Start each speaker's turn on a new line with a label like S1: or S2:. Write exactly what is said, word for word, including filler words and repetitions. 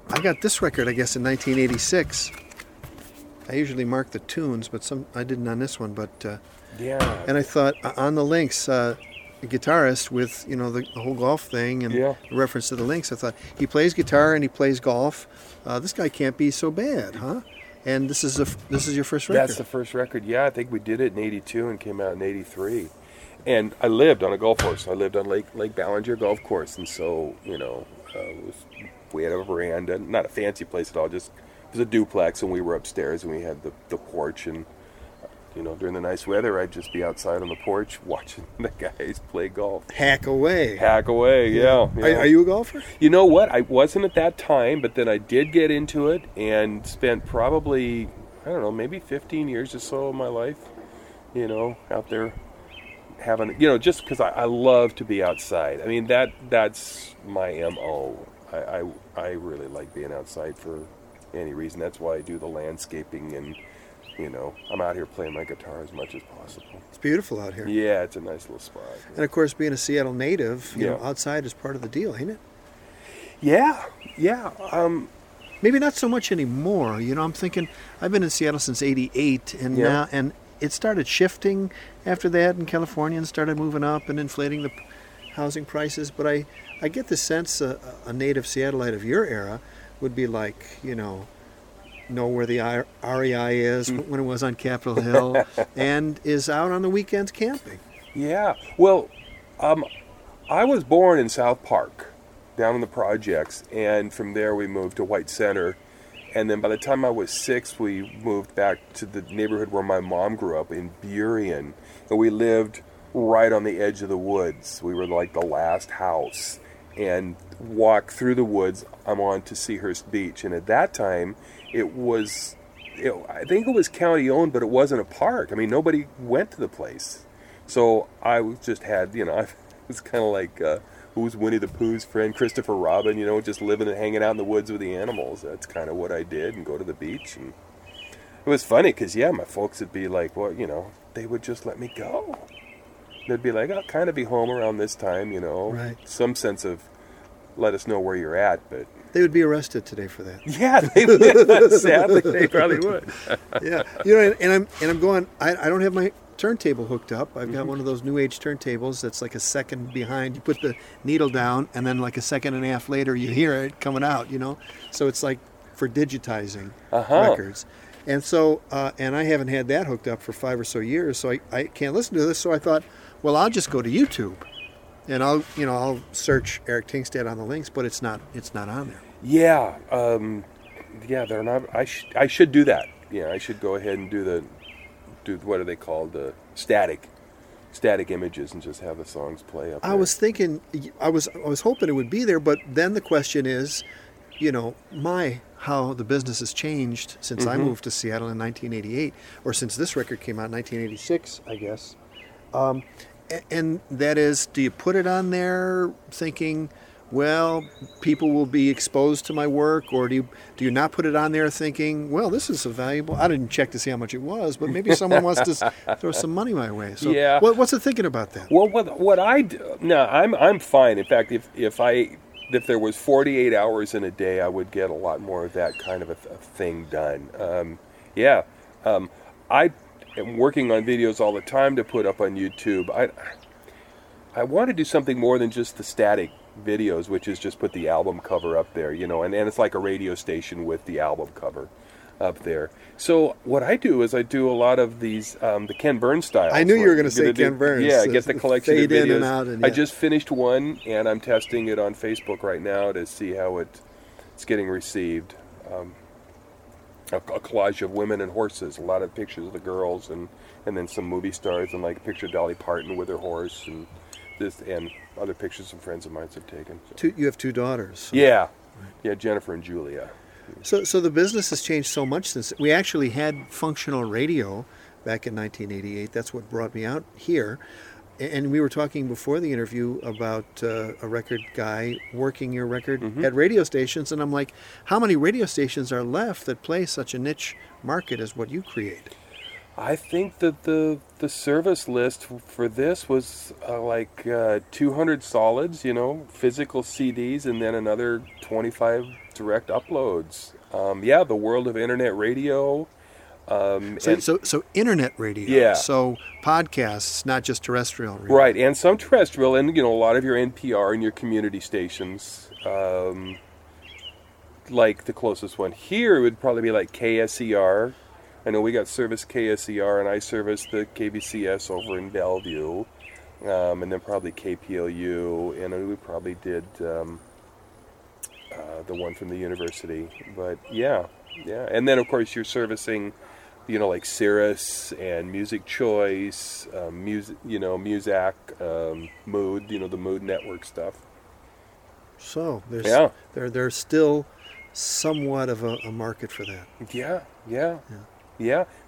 S1: I got this record, I guess, in nineteen eighty-six. I usually mark the tunes, but some I didn't on this one. But uh,
S2: yeah,
S1: and I thought uh, on the Lynx, uh, a guitarist with you know the, the whole golf thing and
S2: yeah.
S1: the reference to the Lynx. I thought he plays guitar and he plays golf. Uh, this guy can't be so bad, huh? And this is a, this is your first record.
S2: That's the first record. Yeah, I think we did it in eighty-two and came out in eighty-three. And I lived on a golf course. I lived on Lake Lake Ballinger Golf Course, and so you know, uh, it was, we had a veranda, not a fancy place at all. Just it was a duplex, and we were upstairs, and we had the, the porch. And you know, during the nice weather, I'd just be outside on the porch watching the guys play golf.
S1: Hack away.
S2: Hack away, yeah. yeah.
S1: Are, are you a golfer?
S2: You know what? I wasn't at that time, but then I did get into it and spent probably I don't know, maybe fifteen years or so of my life, you know, out there. Having, you know, just because I, I love to be outside. I mean, that that's my M O. I, I, I really like being outside for any reason. That's why I do the landscaping and, you know, I'm out here playing my guitar as much as possible.
S1: It's beautiful out here.
S2: Yeah, it's a nice little spot.
S1: And, of course, being a Seattle native, you
S2: yeah.
S1: know, outside is part of the deal, ain't it?
S2: Yeah, yeah. Um,
S1: Maybe not so much anymore. You know, I'm thinking, I've been in Seattle since eighty-eight, and
S2: yeah.
S1: now, and it started shifting after that, and Californians started moving up and inflating the housing prices. But I, I get the sense a, a native Seattleite of your era would be like, you know, know where the R E I is when it was on Capitol Hill, and is out on the weekends camping.
S2: Yeah. Well, um, I was born in South Park, down in the projects, and from there we moved to White Center. And then by the time I was six, we moved back to the neighborhood where my mom grew up in Burien. And we lived right on the edge of the woods. We were like the last house. And walk through the woods, I'm on to Seahurst Beach. And at that time, it was, it, I think it was county owned, but it wasn't a park. I mean, nobody went to the place. So I just had, you know, I was kind of like... Uh, who's Winnie the Pooh's friend, Christopher Robin, you know, just living and hanging out in the woods with the animals. That's kind of what I did, and go to the beach. And it was funny because, yeah, my folks would be like, well, you know, they would just let me go. They'd be like, I'll kind of be home around this time, you know.
S1: Right.
S2: Some sense of let us know where you're at, but...
S1: They would be arrested today for that.
S2: Yeah, they would. Sadly, they probably would.
S1: Yeah. You know, and, and I'm and I'm going, I, I don't have my turntable hooked up. I've got
S2: mm-hmm.
S1: one of those new age turntables that's like a second behind. You put the needle down, and then like a second and a half later, you hear it coming out, you know? So it's like for digitizing
S2: uh-huh.
S1: records. And so, uh, and I haven't had that hooked up for five or so years, so I, I can't listen to this. So I thought, well, I'll just go to YouTube. And I'll, you know, I'll search Eric Tingstad on the links, but it's not, it's not on there.
S2: Yeah, um, yeah, they're not. I sh- I should do that. Yeah, I should go ahead and do the, do what are they called, the static, static images, and just have the songs play up there.
S1: I was thinking, I was, I was hoping it would be there, but then the question is, you know, my how the business has changed since mm-hmm. I moved to Seattle in nineteen eighty-eight, or since this record came out in nineteen eighty-six, I guess. Um, And that is, do you put it on there thinking, well, people will be exposed to my work, or do you do you not put it on there thinking, well, this is a valuable, I didn't check to see how much it was, but maybe someone wants to throw some money my way. So
S2: yeah.
S1: what, what's the thinking about that?
S2: Well, what what I do, no, I'm I'm fine. In fact, if if I if there was forty-eight hours in a day, I would get a lot more of that kind of a, th- a thing done. Um, yeah, um, I. I'm working on videos all the time to put up on YouTube. I I want to do something more than just the static videos, which is just put the album cover up there, you know, and, and it's like a radio station with the album cover up there. So what I do is I do a lot of these, um, the Ken Burns style.
S1: I knew you were going to say
S2: do,
S1: Ken Burns.
S2: Yeah, get the collection
S1: fade
S2: of videos.
S1: in and out. And, yeah.
S2: I just finished one, and I'm testing it on Facebook right now to see how it, it's getting received. Um, A, a collage of women and horses, a lot of pictures of the girls, and, and then some movie stars, and like a picture of Dolly Parton with her horse, and this and other pictures some friends of mine have taken. So.
S1: Two, you have two daughters. So.
S2: Yeah, right. yeah, Jennifer and Julia.
S1: So, so the business has changed so much since we actually had functional radio back in nineteen eighty-eight. That's what brought me out here. And we were talking before the interview about uh, a record guy working your record mm-hmm. at radio stations, and I'm like, how many radio stations are left that play such a niche market as what you create?
S2: I think that the the service list for this was uh, like uh, two hundred solids, you know, physical C Ds, and then another twenty-five direct uploads. Um, yeah, the world of internet radio. Um,
S1: So,
S2: and,
S1: so, so internet radio.
S2: Yeah.
S1: So podcasts, not just terrestrial radio.
S2: right, and some terrestrial, and you know, a lot of your N P R and your community stations. Um, like the closest one here would probably be like K S E R. I know we got service K S E R, and I service the K B C S over in Bellevue, um, and then probably K P L U, and we probably did um, uh, the one from the university. But yeah, yeah, and then of course you're servicing, you know, like Cirrus and Music Choice, um, music, you know, Muzak, um, Mood, you know, the Mood Network stuff.
S1: So there's
S2: Yeah.
S1: there there's still somewhat of a, a market for that.
S2: Yeah, yeah,
S1: Yeah.
S2: yeah.